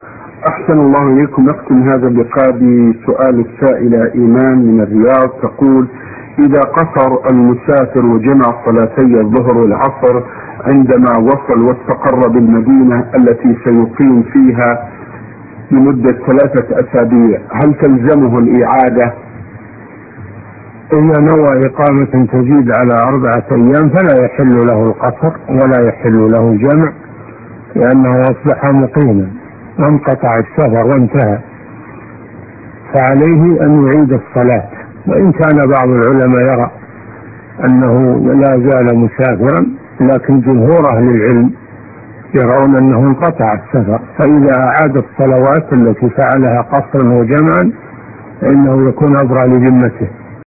أحسن الله إليكم. نختم هذا اللقاء بسؤال السائلة إيمان من الرياض، تقول: إذا قصر المسافر وجمع صلاتي الظهر والعصر عندما وصل واستقر بالمدينة التي سيقيم فيها لمدة 3 أسابيع، هل تلزمه الإعادة؟ إذا نوى إقامة تزيد على 4 أيام فلا يحل له القصر ولا يحل له الجمع، لأنه أصبح مقيما وانقطع السفر وانتهى، فعليه أن يعيد الصلاة. وإن كان بعض العلماء يرى أنه لا زال مسافرا، لكن جمهور أهل العلم يرون أنه انقطع السفر، فإذا أعاد الصلوات التي فعلها قصرا وجمعا فإنه يكون أبرأ لذمته.